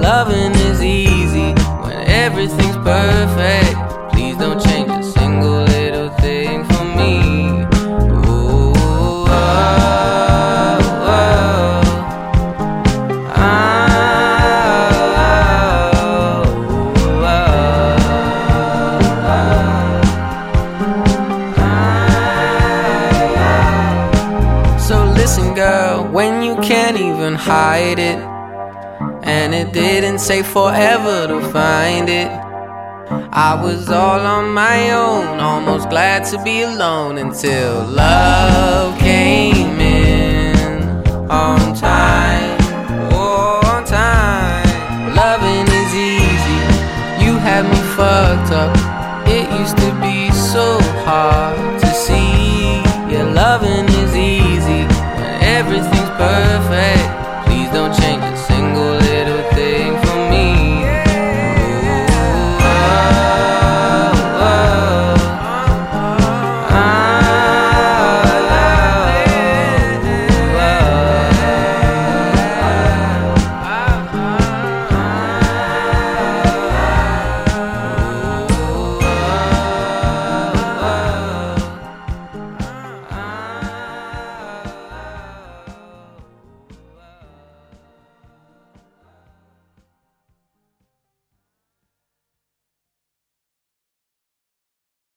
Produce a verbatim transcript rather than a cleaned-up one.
loving is easy when everything's perfect. Please don't change a single little thing for me. Ooh, oh, oh, oh, oh. So listen, girl, when you can't even hide it, and it didn't take forever to find it. I was all on my own, almost glad to be alone, until love came in on time.